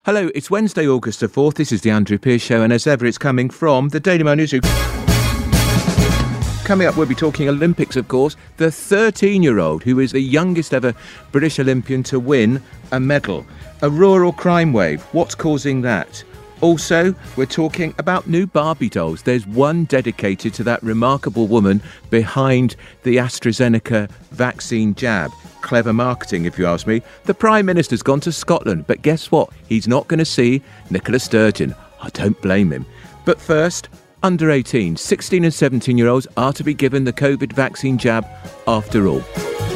Hello, it's Wednesday, August the 4th. This is the Andrew Pearce Show, and as ever, it's coming from the Daily Mail Newsroom. Coming up, we'll be talking Olympics, of course. The 13-year-old who is the youngest ever British Olympian to win a medal. A rural crime wave. What's causing that? Also, we're talking about new Barbie dolls. There's one dedicated to that remarkable woman behind the AstraZeneca vaccine jab. Clever marketing, if you ask me. The Prime Minister's gone to Scotland, but guess what? He's not going to see Nicola Sturgeon. I don't blame him. But first, under 18, 16 and 17-year-olds are to be given the COVID vaccine jab after all.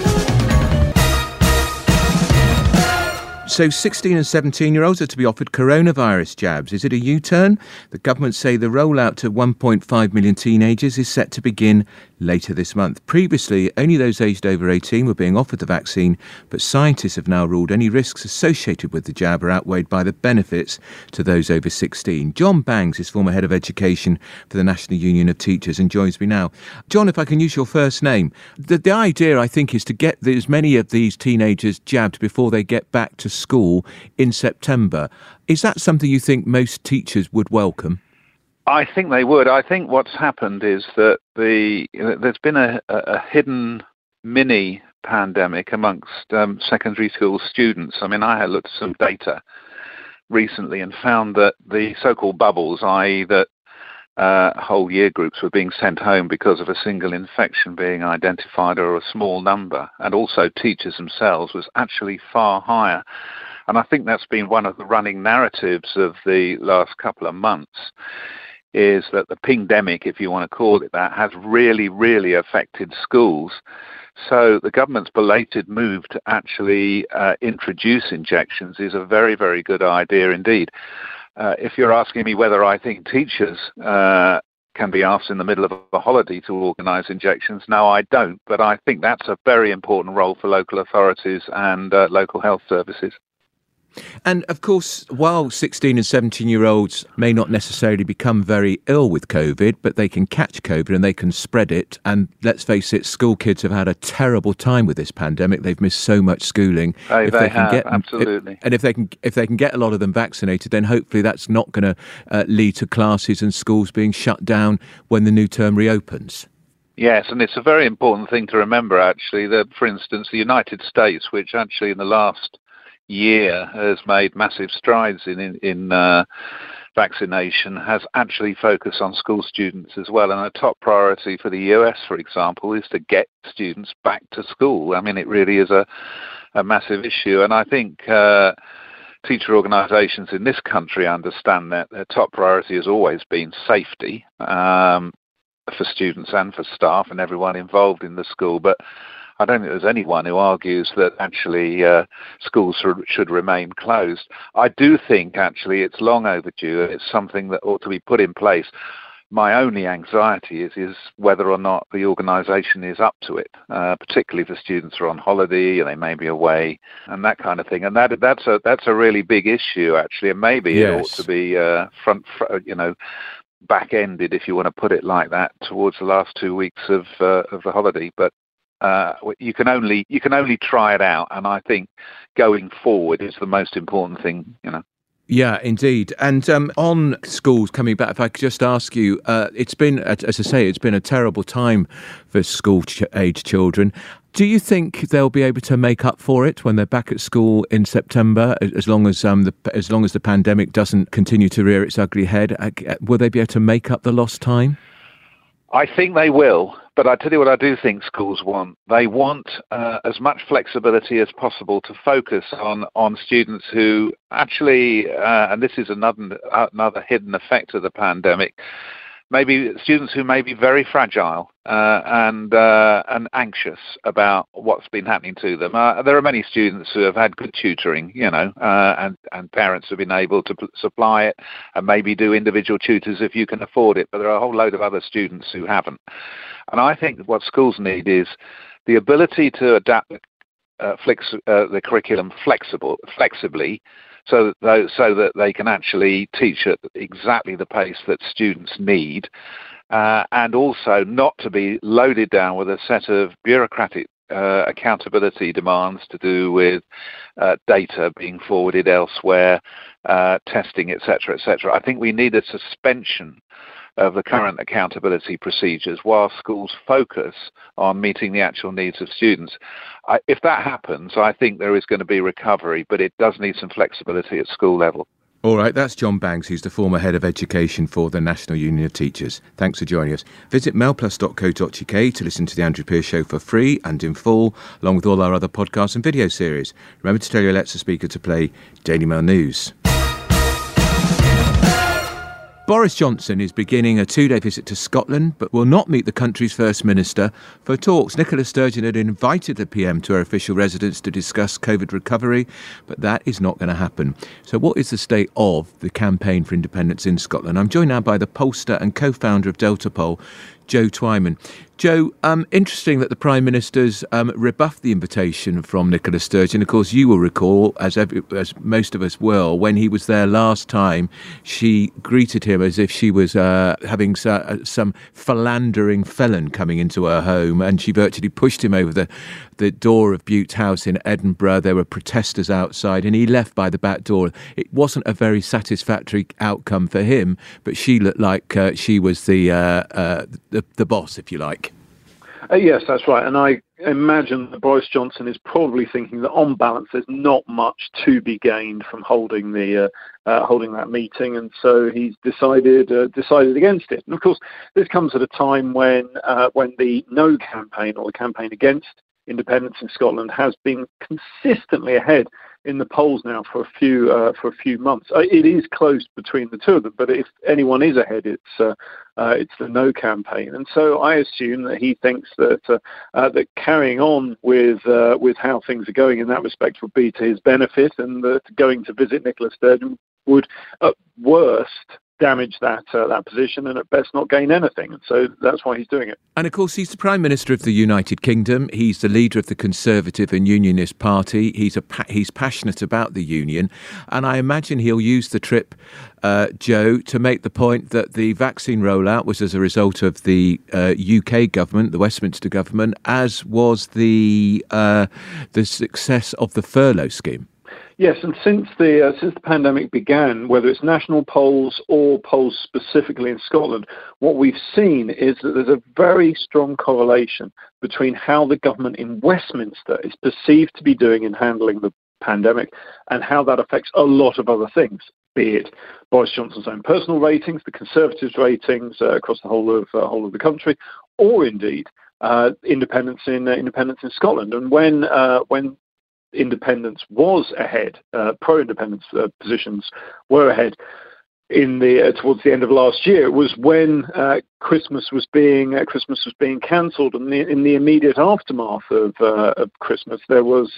So 16 and 17-year-olds are to be offered coronavirus jabs. Is it a U-turn? The government say the rollout to 1.5 million teenagers is set to begin later this month. Previously, only those aged over 18 were being offered the vaccine, but scientists have now ruled any risks associated with the jab are outweighed by the benefits to those over 16. John Bangs is former head of education for the National Union of Teachers and joins me now. John, if I can use your first name, the idea, I think, is to get as many of these teenagers jabbed before they get back to school in September. Is that something you think most teachers would welcome? I think they would. I think what's happened is that there's been a hidden mini pandemic amongst secondary school students. I mean, I had looked at some data recently and found that the so-called bubbles, i.e. that whole year groups were being sent home because of a single infection being identified or a small number, and also teachers themselves, was actually far higher. And I think that's been one of the running narratives of the last couple of months, is that the pingdemic, if you want to call it that, has really, really affected schools. So the government's belated move to actually introduce injections is a very, very good idea indeed. If you're asking me whether I think teachers can be asked in the middle of a holiday to organise injections, no, I don't. But I think that's a very important role for local authorities and local health services. And of course, while 16 and 17-year-olds may not necessarily become very ill with COVID, but they can catch COVID and they can spread it. And let's face it, school kids have had a terrible time with this pandemic. They've missed so much schooling. Absolutely. And if they can get a lot of them vaccinated, then hopefully that's not going to lead to classes and schools being shut down when the new term reopens. Yes, and it's a very important thing to remember, actually, that, for instance, the United States, which actually in the last year has made massive strides in vaccination, has actually focused on school students as well. And a top priority for the US, for example, is to get students back to school. I mean, it really is a massive issue. And I think teacher organisations in this country understand that their top priority has always been safety for students and for staff and everyone involved in the school. But I don't think there's anyone who argues that actually schools should remain closed. I do think actually it's long overdue. It's something that ought to be put in place. My only anxiety is whether or not the organisation is up to it, particularly if the students are on holiday and they may be away and that kind of thing. And that's a really big issue actually, and maybe Yes. It ought to be back-ended, if you want to put it like that, towards the last 2 weeks of the holiday. But you can only try it out, and I think going forward is the most important thing. Yeah, indeed. And on schools coming back, if I could just ask you, it's been, as I say, it's been a terrible time for school-age children. Do you think they'll be able to make up for it when they're back at school in September, as long as the pandemic doesn't continue to rear its ugly head? Will they be able to make up the lost time? I think they will, but I tell you what I do think schools want. They want as much flexibility as possible to focus on students who actually, and this is another hidden effect of the pandemic, maybe students who may be very fragile and anxious about what's been happening to them. There are many students who have had good tutoring, and parents have been able to supply it and maybe do individual tutors if you can afford it. But there are a whole load of other students who haven't. And I think what schools need is the ability to adapt the curriculum flexibly, so that they can actually teach at exactly the pace that students need, and also not to be loaded down with a set of bureaucratic accountability demands to do with data being forwarded elsewhere, testing, etc., etc. I think we need a suspension of the current accountability procedures while schools focus on meeting the actual needs of students. If that happens, I think there is going to be recovery, but it does need some flexibility at school level. All right, that's John Banks, who's the former head of education for the National Union of Teachers. Thanks for joining us. Visit mailplus.co.uk to listen to The Andrew Pierce Show for free and in full, along with all our other podcasts and video series. Remember to tell your Alexa speaker to play Daily Mail News. Boris Johnson is beginning a 2-day visit to Scotland, but will not meet the country's First Minister for talks. Nicola Sturgeon had invited the PM to her official residence to discuss COVID recovery, but that is not going to happen. So what is the state of the campaign for independence in Scotland? I'm joined now by the pollster and co-founder of Delta Poll, Joe Twyman. Joe, interesting that the Prime Minister's rebuffed the invitation from Nicola Sturgeon. Of course, you will recall, as most of us will, when he was there last time, she greeted him as if she was having some philandering felon coming into her home, and she virtually pushed him over the door of Butte House in Edinburgh. There were protesters outside, and he left by the back door. It wasn't a very satisfactory outcome for him, but she looked like she was the boss, if you like. Yes, that's right. And I imagine that Boris Johnson is probably thinking that on balance there's not much to be gained from holding that meeting, and so he's decided against it. And of course, this comes at a time when the No campaign, or the campaign against independence in Scotland, has been consistently ahead in the polls now for a few months. It is close between the two of them, but if anyone is ahead, it's the No campaign. And so I assume that he thinks that carrying on with how things are going in that respect would be to his benefit, and that going to visit Nicola Sturgeon would, at worst, damage that position, and at best not gain anything. And so that's why he's doing it. And of course, he's the Prime Minister of the United Kingdom. He's the leader of the Conservative and Unionist Party. He's passionate about the union. And I imagine he'll use the trip, Joe, to make the point that the vaccine rollout was as a result of the UK government, the Westminster government, as was the success of the furlough scheme. Yes, and since the pandemic began, whether it's national polls or polls specifically in Scotland, what we've seen is that there's a very strong correlation between how the government in Westminster is perceived to be doing in handling the pandemic and how that affects a lot of other things, be it Boris Johnson's own personal ratings, the Conservatives' ratings across the whole of the country, or indeed independence in Scotland. And when independence was ahead, pro-independence positions were ahead towards the end of last year. It was when Christmas was being cancelled, and in the immediate aftermath of Christmas, there was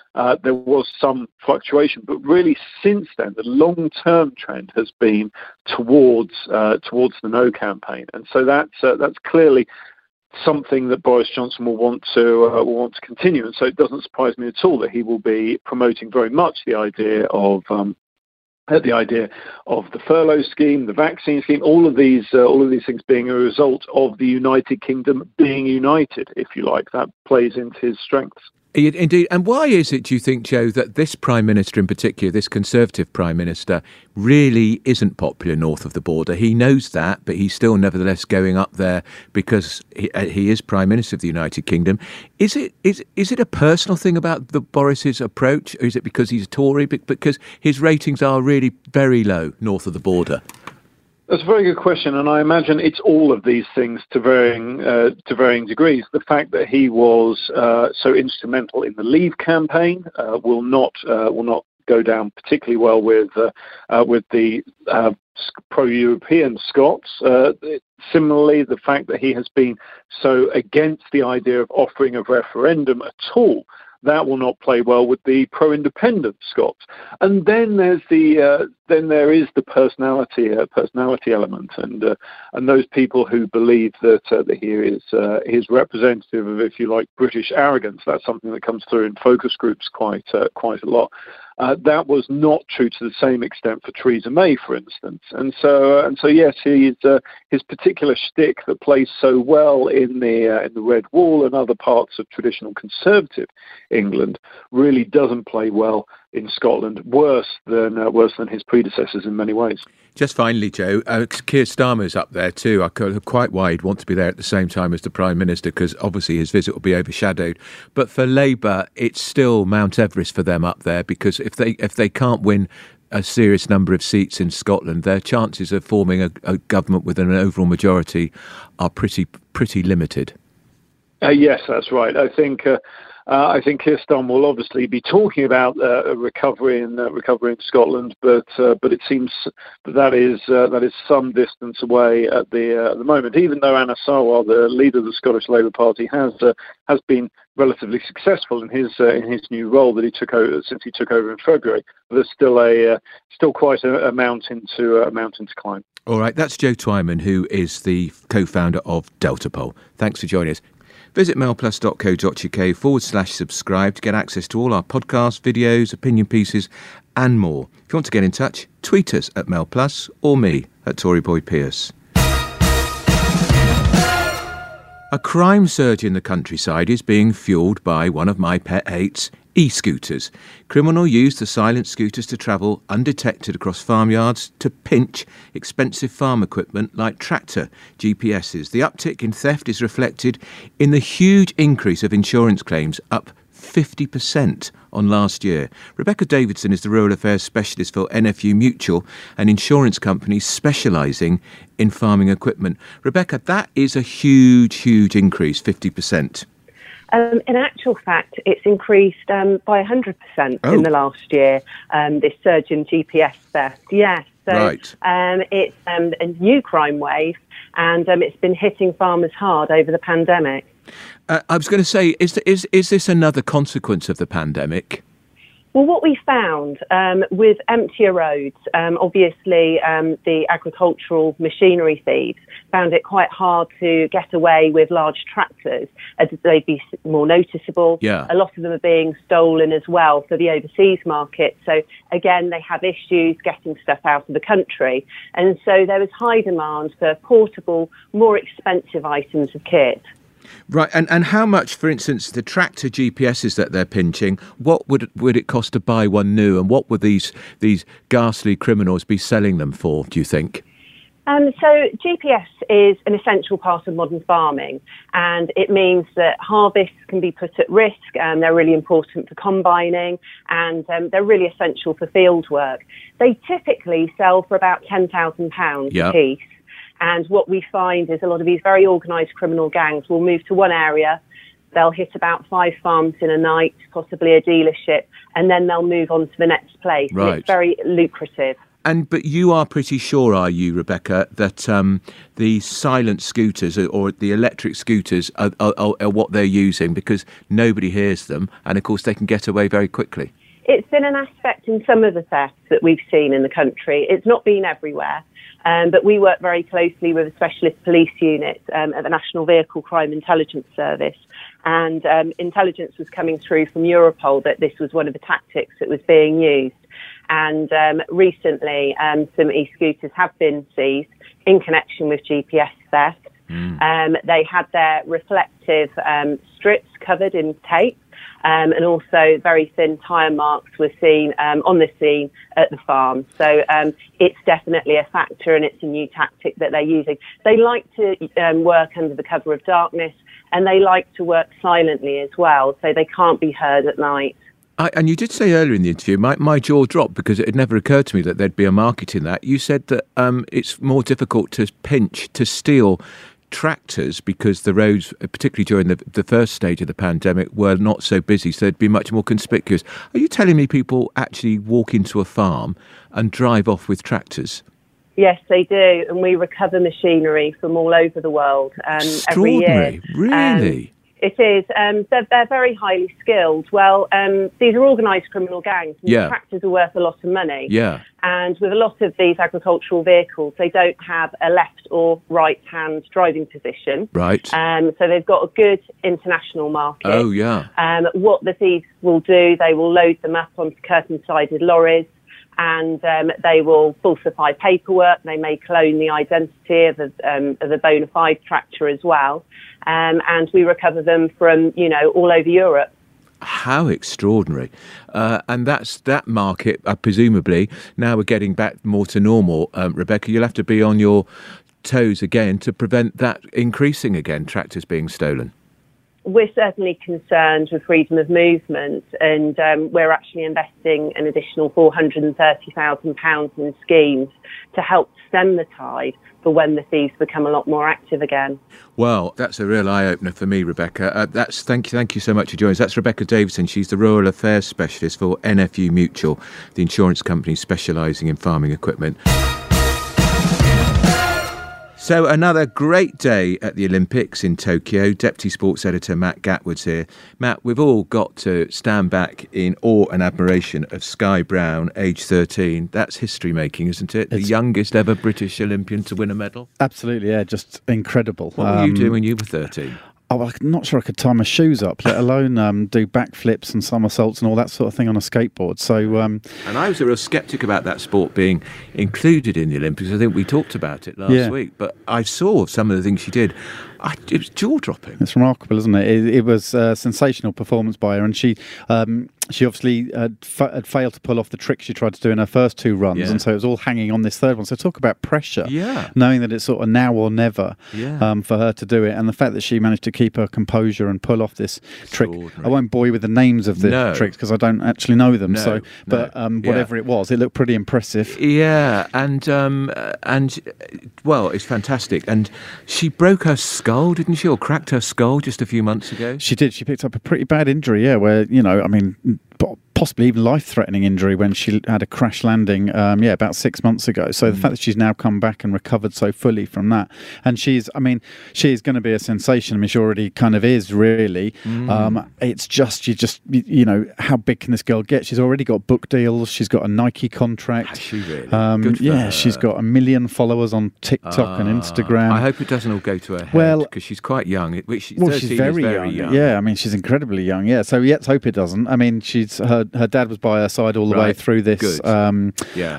some fluctuation. But really, since then, the long-term trend has been towards the No campaign, and so that's clearly something that Boris Johnson will want to continue. And so it doesn't surprise me at all that he will be promoting very much the idea of the furlough scheme, the vaccine scheme, all of these things being a result of the United Kingdom being united, if you like. That plays into his strengths. Indeed. And why is it, do you think, Joe, that this Prime Minister in particular, this Conservative Prime Minister, really isn't popular north of the border? He knows that, but he's still nevertheless going up there because he is Prime Minister of the United Kingdom. Is it a personal thing about Boris's approach, or is it because he's a Tory? Because his ratings are really very low north of the border? That's a very good question, and I imagine it's all of these things to varying degrees. The fact that he was so instrumental in the Leave campaign will not go down particularly well with the pro-European Scots. Similarly, the fact that he has been so against the idea of offering a referendum at all, that will not play well with the pro-independent Scots. And then there is the personality element, and those people who believe that he is representative of, if you like, British arrogance. That's something that comes through in focus groups quite a lot. That was not true to the same extent for Theresa May, for instance. And so yes, his particular shtick that plays so well in the Red Wall and other parts of traditional Conservative England really doesn't play well in Scotland, worse than his predecessors in many ways. Just finally, Joe, Keir Starmer's up there too. I could quite wide want to be there at the same time as the Prime Minister because obviously his visit will be overshadowed. But for Labour, it's still Mount Everest for them up there because if they can't win a serious number of seats in Scotland, their chances of forming a government with an overall majority are pretty limited. Yes, that's right. I think Keir Starmer will obviously be talking about a recovery in Scotland, but it seems that is some distance away at the moment. Even though Anas Sarwar, the leader of the Scottish Labour Party, has been relatively successful in his new role that he took over since he took over in February, there's still quite a mountain to climb. All right, that's Joe Twyman, who is the co-founder of Delta Poll. Thanks for joining us. Visit mailplus.co.uk/subscribe to get access to all our podcasts, videos, opinion pieces and more. If you want to get in touch, tweet us at mailplus or me at Tory Boyd Pierce. A crime surge in the countryside is being fuelled by one of my pet hates, e-scooters. Criminals use the silent scooters to travel undetected across farmyards to pinch expensive farm equipment like tractor GPSs. The uptick in theft is reflected in the huge increase of insurance claims, up 50% on last year. Rebecca Davidson is the Rural Affairs Specialist for NFU Mutual, an insurance company specialising in farming equipment. Rebecca, that is a huge increase, 50%. In actual fact, it's increased by 100% in the last year, this surge in GPS theft. Yes, so right. It's a new crime wave, and it's been hitting farmers hard over the pandemic. I was going to say, is this another consequence of the pandemic? Well, what we found with emptier roads, obviously the agricultural machinery thieves found it quite hard to get away with large tractors as they'd be more noticeable. Yeah. A lot of them are being stolen as well for the overseas market. So again, they have issues getting stuff out of the country. And so there was high demand for portable, more expensive items of kit. Right, and how much, for instance, the tractor GPSs that they're pinching, what would it cost to buy one new, and what would these ghastly criminals be selling them for, do you think? So GPS is an essential part of modern farming, and it means that harvests can be put at risk, and they're really important for combining, and they're really essential for field work. They typically sell for about £10,000 a piece. And what we find is a lot of these very organised criminal gangs will move to one area, they'll hit about 5 farms in a night, possibly a dealership, and then they'll move on to the next place. Right. And it's very lucrative. But you are pretty sure, are you, Rebecca, that the silent scooters or the electric scooters are what they're using because nobody hears them, and of course they can get away very quickly? It's been an aspect in some of the thefts that we've seen in the country. It's not been everywhere. But we work very closely with a specialist police unit at the National Vehicle Crime Intelligence Service. And intelligence was coming through from Europol that this was one of the tactics that was being used. And recently, some e-scooters have been seized in connection with GPS theft. They had their reflective strips covered in tape. And also very thin tyre marks were seen on the scene at the farm. So it's definitely a factor, and it's a new tactic that they're using. They like to work under the cover of darkness, and they like to work silently as well, so they can't be heard at night. And you did say earlier in the interview, my jaw dropped because it had never occurred to me that there'd be a market in that. You said that it's more difficult to steal tractors because the roads, particularly during the first stage of the pandemic, were not so busy, so they'd be much more conspicuous. Are you telling me people actually walk into a farm and drive off with tractors? Yes, they do, and we recover machinery from all over the world every year. Really? It is. They're very highly skilled. Well, these are organised criminal gangs, and tractors are worth a lot of money. Yeah. And with a lot of these agricultural vehicles, they don't have a left or right-hand driving position. Right. So they've got a good international market. Oh, yeah. What the thieves will do, they will load them up onto curtain-sided lorries, and they will falsify paperwork. They may clone the identity of a bona fide tractor as well. And we recover them from, all over Europe. How extraordinary. And that's that market, presumably. Now we're getting back more to normal. Rebecca, you'll have to be on your toes again to prevent that increasing again, tractors being stolen. We're certainly concerned with freedom of movement, and we're actually investing an additional £430,000 in schemes to help stem the tide for when the thieves become a lot more active again. Well, that's a real eye-opener for me, Rebecca. Thank you so much for joining us. That's Rebecca Davison. She's the Rural Affairs Specialist for NFU Mutual, the insurance company specialising in farming equipment. So another great day at the Olympics in Tokyo. Deputy Sports Editor Matt Gatwood's here. Matt, we've all got to stand back in awe and admiration of Sky Brown, age 13. That's history-making, isn't it? The youngest ever British Olympian to win a medal. Absolutely, yeah, just incredible. What were you doing when you were 13? Oh, I'm not sure I could tie my shoes up, let alone do backflips and somersaults and all that sort of thing on a skateboard. So, and I was a real sceptic about that sport being included in the Olympics. I think we talked about it last week, but I saw some of the things she did. It was jaw-dropping. It's remarkable, isn't it? It was a sensational performance by her, and she obviously had failed to pull off the trick she tried to do in her first two runs, and so it was all hanging on this third one. So talk about pressure, knowing that it's sort of now or never for her to do it, and the fact that she managed to keep her composure and pull off this trick. I won't bore you with the names of the tricks because I don't actually know them. Whatever it was, it looked pretty impressive. Yeah, and well, it's fantastic. And she broke her skull, didn't she, or cracked her skull just a few months ago? She did. She picked up a pretty bad injury, where, possibly even life-threatening injury when she had a crash landing, about 6 months ago. So the fact that she's now come back and recovered so fully from that, and she's going to be a sensation. I mean, she already kind of is, really. It's just, how big can this girl get? She's already got book deals. She's got a Nike contract. Has she really? Good for her. She's got 1 million followers on TikTok and Instagram. I hope it doesn't all go to her head, because she's quite young. She's very young. Yeah, I mean, she's incredibly young. Yeah, so let's hope it doesn't. I mean, her dad was by her side all the way through this. All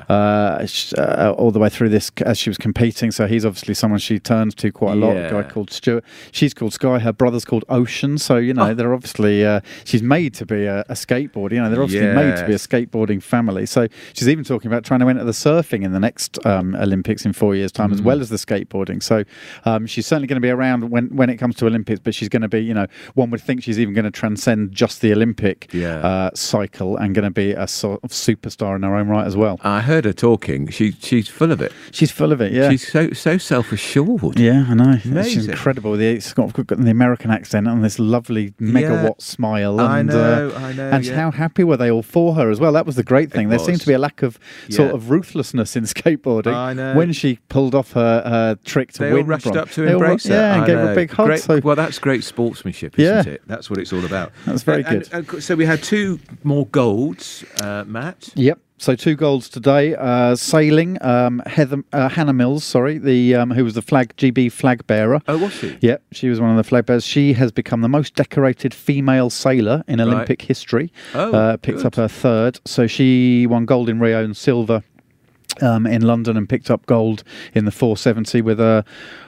the way through this as she was competing. So he's obviously someone she turns to quite a lot. A guy called Stuart. She's called Sky. Her brother's called Ocean. So they're obviously she's made to be a skateboarder. They're obviously made to be a skateboarding family. So she's even talking about trying to enter the surfing in the next Olympics in 4 years' time, as well as the skateboarding. So she's certainly going to be around when it comes to Olympics. But she's going to be, one would think she's even going to transcend just the Olympic cycle and going to be a sort of superstar in her own right as well. I heard her talking. She's full of it. She's full of it, yeah. She's so self-assured. Yeah, I know. Amazing. She's incredible. It's got the American accent and this lovely megawatt smile. And, I know. And how happy were they all for her as well? That was the great thing. There seemed to be a lack of sort of ruthlessness in skateboarding. I know. When she pulled off her trick to win. They all rushed up to embrace her. Yeah, and gave her a big hug. Well, that's great sportsmanship, isn't it? That's what it's all about. That's very good. So we had 2 more golds, Matt. Yep. So 2 golds today. Sailing, Hannah Mills, who was the GB flag bearer. Oh, was she? Yep, she was one of the flag bearers. She has become the most decorated female sailor in Olympic history. Picked up her 3rd. So she won gold in Rio and silver in London, and picked up gold in the 470 with her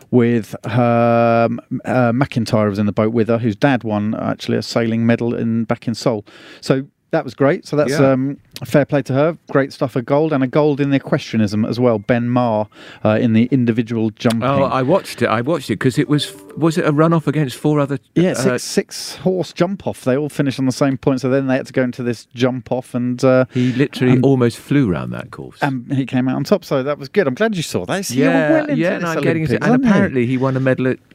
McIntyre was in the boat with her, whose dad won actually a sailing medal back in Seoul. So that was great. So that's fair play to her. Great stuff, a gold, and a gold in the equestrianism as well. Ben Marr in the individual jumping. Oh, I watched it because it was it a runoff against 4 other? Yeah, six horse jump off. They all finished on the same point, so then they had to go into this jump off, and he literally almost flew around that course, and he came out on top. So that was good. I'm glad you saw that. I'm getting it. And apparently he won a medal at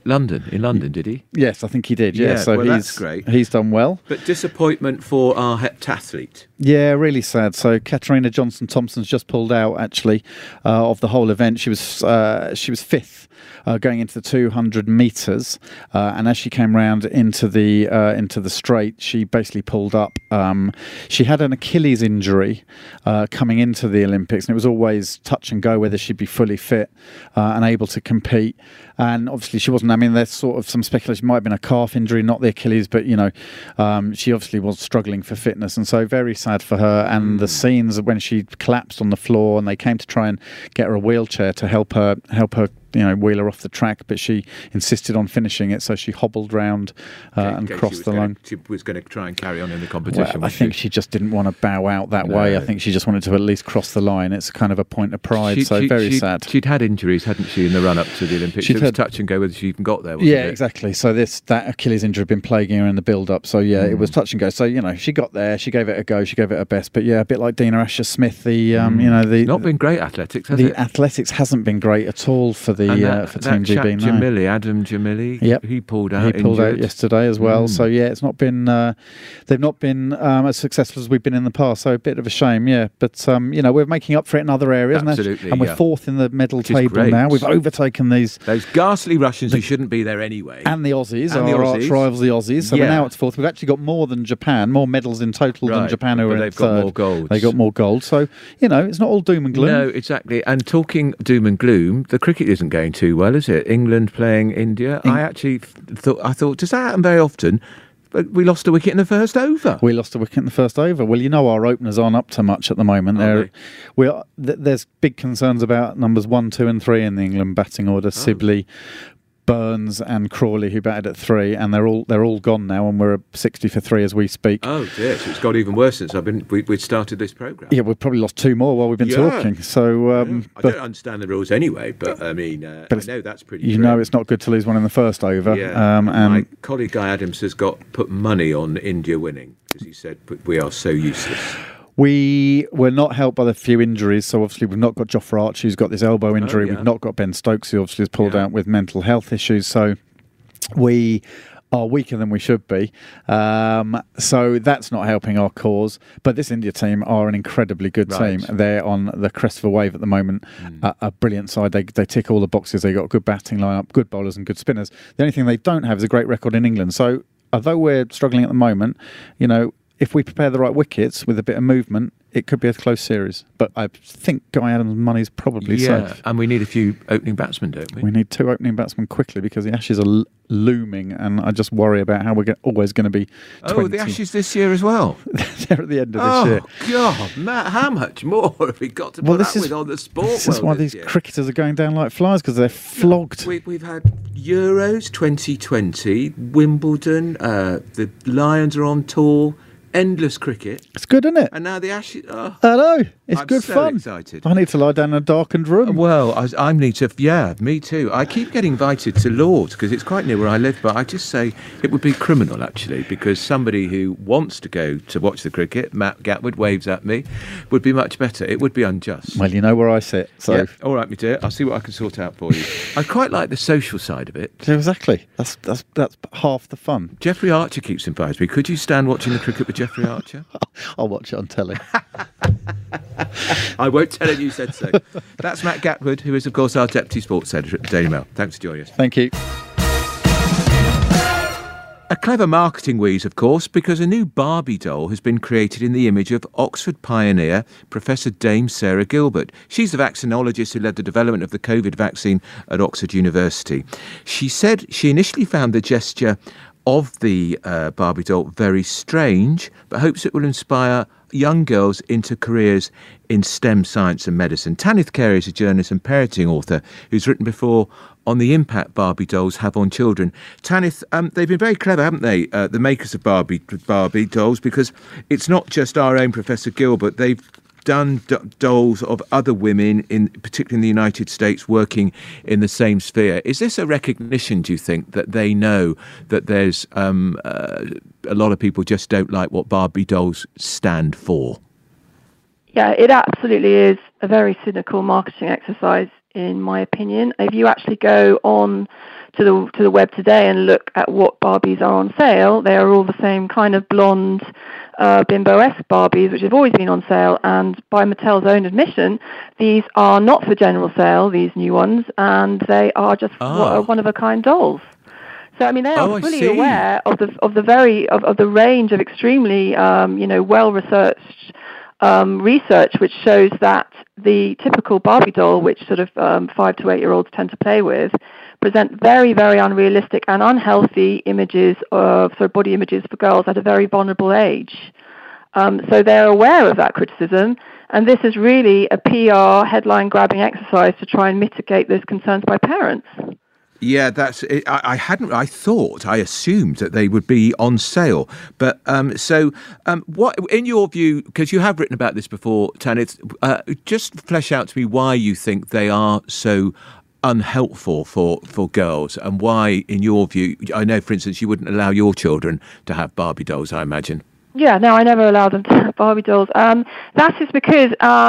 in London, did he? Yes, I think he did. Yeah, so that's great. He's done well. But disappointment for our heptathlete. Yeah, really sad. So Katarina Johnson-Thompson's just pulled out actually of the whole event. She was fifth going into the 200 metres, and as she came round into the straight, she basically pulled up. She had an Achilles injury coming into the Olympics, and it was always touch and go whether she'd be fully fit and able to compete. And obviously she wasn't. I mean, there's sort of some speculation, might have been a calf injury, not the Achilles, but she obviously was struggling for fitness, and so very sad for her. And the scenes when she collapsed on the floor, and they came to try and get her a wheelchair to help her wheel her off the track, but she insisted on finishing it, so she hobbled round and crossed the line. She was going to try and carry on in the competition. Well, I think she just didn't want to bow out that way. I think she just wanted to at least cross the line. It's kind of a point of pride, very sad. She'd had injuries, hadn't she, in the run-up to the Olympics? It was touch and go whether she even got there, wasn't it? Exactly. So that Achilles injury had been plaguing her in the build-up, so it was touch and go. So, she got there, she gave it a go, she gave it her best, but a bit like Dina Asher-Smith, not been great athletics, has it? The athletics hasn't been great at all for the for Team GB. Adam Jamili, he pulled out. He pulled out yesterday as well. So it's not been. They've not been as successful as we've been in the past. So a bit of a shame, But we're making up for it in other areas, absolutely, and we're fourth in the medal table now. We've overtaken those ghastly Russians who shouldn't be there anyway, and the Aussies, our arch rivals, the Aussies. So we're now at fourth. We've actually got more than Japan, more medals in total than Japan, who are in third. Got more gold. They got more gold. So it's not all doom and gloom. No, exactly. And talking doom and gloom, the cricket isn't going too well, is it? England playing India. I actually thought, does that happen very often? But we lost a wicket in the first over. We lost a wicket in the first over. Well, our openers aren't up to much at the moment. There's big concerns about numbers 1, 2 and 3 in the England batting order. Sibley, Burns and Crawley, who batted at 3, and they're all gone now, and we're at 60 for 3 as we speak. Oh dear, so it's got even worse since we started this programme. Yeah, we've probably lost 2 more while we've been talking. So I don't understand the rules anyway, but I mean, I know that's pretty. It's not good to lose one in the first over. Yeah, and my colleague Guy Adams has put money on India winning because he said we are so useless. We were not helped by the few injuries, so obviously we've not got Jofra Archer, who's got this elbow injury. We've not got Ben Stokes, who obviously has pulled out with mental health issues. So we are weaker than we should be. So that's not helping our cause. But this India team are an incredibly good team. They're on the crest of a wave at the moment. A brilliant side. They tick all the boxes. They've got a good batting lineup, good bowlers and good spinners. The only thing they don't have is a great record in England. So although we're struggling at the moment, if we prepare the right wickets with a bit of movement, it could be a close series. But I think Guy Adams' money's probably safe. And we need a few opening batsmen, don't we? We need 2 opening batsmen quickly because the Ashes are looming, and I just worry about how we're always going to be 20. Oh, the Ashes this year as well? They're at the end of this year. Oh, God, Matt, how much more have we got to put up with on the sport world? This is why these cricketers are going down like flies, because they're flogged. We've had Euros 2020, Wimbledon, the Lions are on tour. Endless cricket. It's good, isn't it? And now the Ashes. I know. It's I'm good so fun. Excited. I need to lie down in a darkened room. Well, I need to. Yeah, me too. I keep getting invited to Lord's because it's quite near where I live, but I just say it would be criminal actually, because somebody who wants to go to watch the cricket, Matt Gatwood, waves at me, would be much better. It would be unjust. Well, you know where I sit. So yeah. All right, me dear. I'll see what I can sort out for you. I quite like the social side of it. Exactly. That's half the fun. Jeffrey Archer keeps inviting me. Could you stand watching the cricket with Jeffrey Archer? I'll watch it on telly. I won't tell him you said so. That's Matt Gatwood, who is, of course, our Deputy Sports Editor at the Daily Mail. Thanks for joining us. Thank you. A clever marketing wheeze, of course, because a new Barbie doll has been created in the image of Oxford pioneer Professor Dame Sarah Gilbert. She's the vaccinologist who led the development of the COVID vaccine at Oxford University. She said she initially found the gesture of the Barbie doll very strange, but hopes it will inspire young girls into careers in STEM science and medicine. Tanith Carey is a journalist and parenting author who's written before on the impact Barbie dolls have on children. Tanith, they've been very clever, haven't they, the makers of Barbie dolls, because it's not just our own Professor Gilbert. They've done dolls of other women, particularly in the United States, working in the same sphere. Is this a recognition, do you think, that they know that there's a lot of people just don't like what Barbie dolls stand for? Yeah, it absolutely is a very cynical marketing exercise. in my opinion. If you actually go on to the web today and look at what Barbies are on sale, they are all the same kind of blonde, bimbo-esque Barbies, which have always been on sale. And by Mattel's own admission, these are not for general sale, these new ones, and they are just one-of-a-kind dolls. So I mean, they are fully aware of the range of extremely well-researched research, which shows that the typical Barbie doll, which sort of 5 to 8 year olds tend to play with, present very, very unrealistic and unhealthy images of body images for girls at a very vulnerable age. So they're aware of that criticism, and this is really a PR headline-grabbing exercise to try and mitigate those concerns by parents. Yeah, that's it. I assumed that they would be on sale. But what, in your view, because you have written about this before, Tanith, just flesh out to me why you think they are so unhelpful for girls, and why, in your view, I know, for instance, you wouldn't allow your children to have Barbie dolls, I imagine. Yeah, no, I never allowed them to have Barbie dolls. That is because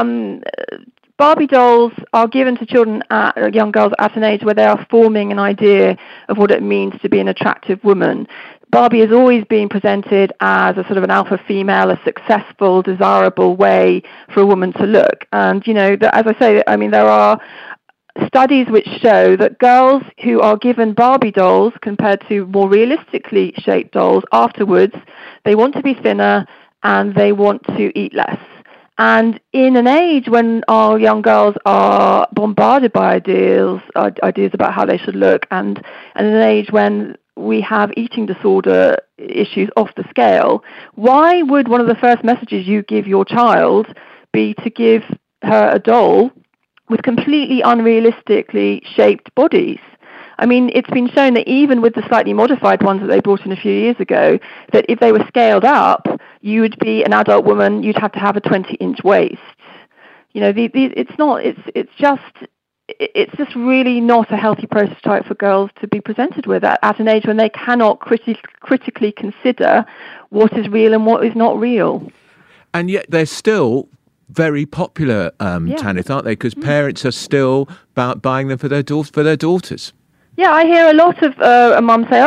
Barbie dolls are given to children, young girls, at an age where they are forming an idea of what it means to be an attractive woman. Barbie has always been presented as a sort of an alpha female, a successful, desirable way for a woman to look. And, as I say, I mean, there are studies which show that girls who are given Barbie dolls compared to more realistically shaped dolls afterwards, they want to be thinner and they want to eat less. And in an age when our young girls are bombarded by ideas about how they should look, and in an age when we have eating disorder issues off the scale, why would one of the first messages you give your child be to give her a doll with completely unrealistically shaped bodies? I mean, it's been shown that even with the slightly modified ones that they brought in a few years ago, that if they were scaled up, you would be an adult woman, you'd have to have a 20-inch waist. It's just really not a healthy prototype for girls to be presented with at an age when they cannot critically consider what is real and what is not real. And yet they're still very popular, Tanith, aren't they? Because parents are still buying them for their daughters. Yeah, I hear a lot of mums say,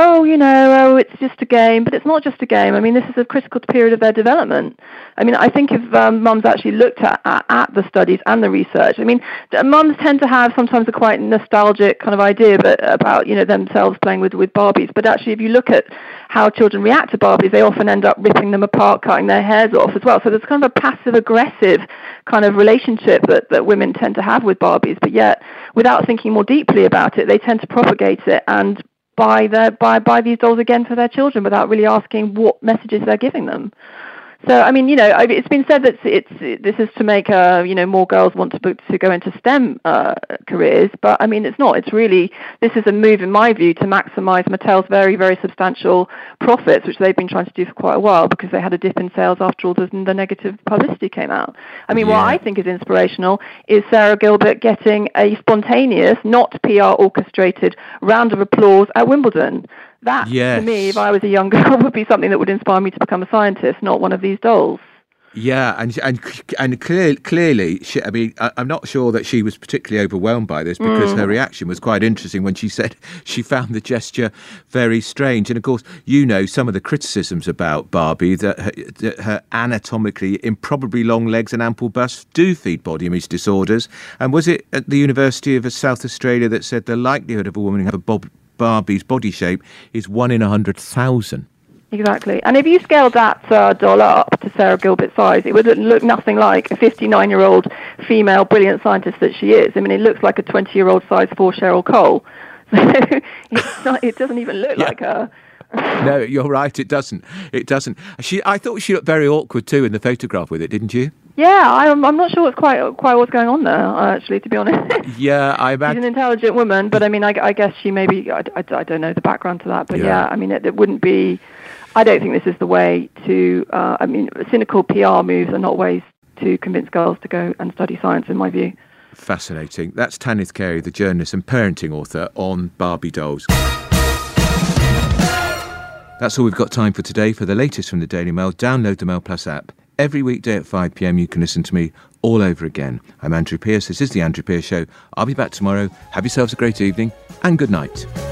it's just a game, but it's not just a game. I mean, this is a critical period of their development. I mean, I think if mums actually looked at the studies and the research, I mean, mums tend to have sometimes a quite nostalgic kind of idea about themselves playing with Barbies. But actually, if you look at how children react to Barbies, they often end up ripping them apart, cutting their hairs off as well. So there's kind of a passive-aggressive kind of relationship that women tend to have with Barbies. But yet, without thinking more deeply about it, they tend to propagate it and buy these dolls again for their children without really asking what messages they're giving them. So, I mean, it's been said that this is to make more girls want to go into STEM careers, but I mean, it's not. It's really, this is a move, in my view, to maximise Mattel's very, very substantial profits, which they've been trying to do for quite a while because they had a dip in sales after all the negative publicity came out. I mean, what I think is inspirational is Sarah Gilbert getting a spontaneous, not PR orchestrated round of applause at Wimbledon. That, to me, if I was a young girl, would be something that would inspire me to become a scientist, not one of these dolls. Yeah, and clearly, I mean, I'm not sure that she was particularly overwhelmed by this because her reaction was quite interesting when she said she found the gesture very strange. And of course, some of the criticisms about Barbie, that her anatomically improbably long legs and ample bust do feed body image disorders. And was it at the University of South Australia that said the likelihood of a woman having a Barbie's body shape is 1 in 100,000? Exactly. And if you scaled that doll up to Sarah Gilbert's size, it would look nothing like a 59-year-old female brilliant scientist that she is. I mean, it looks like a 20-year-old size 4 Cheryl Cole. It doesn't even look like her. No, you're right. It doesn't. I thought she looked very awkward too in the photograph with it, didn't you? Yeah, I'm not sure quite what's going on there, actually, to be honest. Yeah, she's an intelligent woman, but I mean, I guess she maybe, I don't know the background to that, but yeah I mean, it wouldn't be, I don't think this is the way to, cynical PR moves are not ways to convince girls to go and study science, in my view. Fascinating. That's Tanith Carey, the journalist and parenting author on Barbie dolls. That's all we've got time for today. For the latest from the Daily Mail, download the Mail Plus app every weekday at 5 p.m. You can listen to me all over again. I'm Andrew Pierce. This is The Andrew Pierce Show. I'll be back tomorrow. Have yourselves a great evening and good night.